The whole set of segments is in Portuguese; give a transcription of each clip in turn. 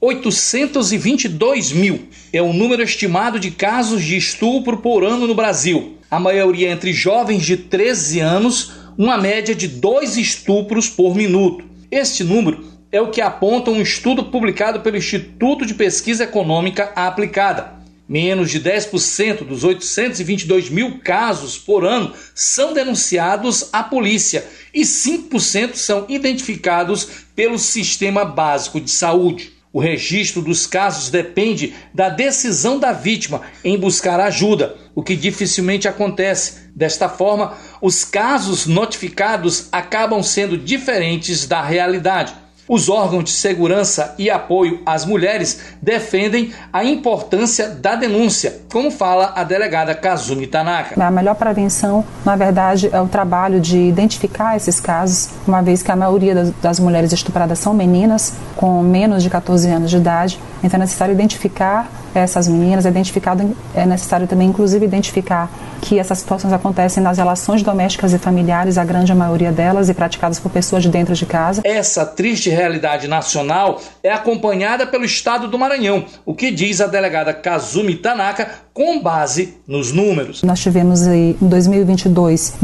822 mil é o número estimado de casos de estupro por ano no Brasil. A maioria entre jovens de 13 anos, uma média de 2 estupros por minuto. Este número é o que aponta um estudo publicado pelo Instituto de Pesquisa Econômica Aplicada. Menos de 10% dos 822 mil casos por ano são denunciados à polícia e 5% são identificados pelo Sistema Básico de Saúde. O registro dos casos depende da decisão da vítima em buscar ajuda, o que dificilmente acontece. Desta forma, os casos notificados acabam sendo diferentes da realidade. Os órgãos de segurança e apoio às mulheres defendem a importância da denúncia, como fala a delegada Kazumi Tanaka. A melhor prevenção, na verdade, é o trabalho de identificar esses casos, uma vez que a maioria das mulheres estupradas são meninas com menos de 14 anos de idade. Então é necessário identificar essas meninas, é necessário também, inclusive, identificar que essas situações acontecem nas relações domésticas e familiares, a grande maioria delas, e praticadas por pessoas de dentro de casa. Essa triste realidade nacional é acompanhada pelo estado do Maranhão, o que diz a delegada Kazumi Tanaka com base nos números. Nós tivemos aí, em 2022,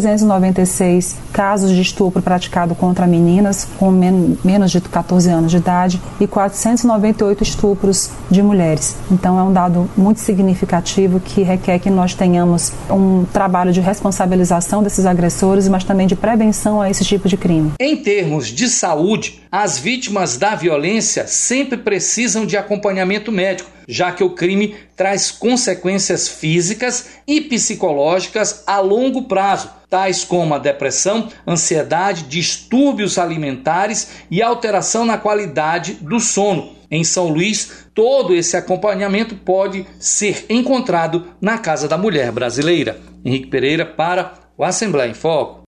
1.396 casos de estupro praticado contra meninas com menos de 14 anos de idade e 498 estupros de mulheres. Então é um dado muito significativo que requer que nós tenhamos um trabalho de responsabilização desses agressores, mas também de prevenção a esse tipo de crime. Em termos de saúde, as vítimas da violência sempre precisam de acompanhamento médico, já que o crime traz consequências físicas e psicológicas a longo prazo, tais como a depressão, ansiedade, distúrbios alimentares e alteração na qualidade do sono. Em São Luís, todo esse acompanhamento pode ser encontrado na Casa da Mulher Brasileira. Henrique Pereira para o Assembleia em Foco.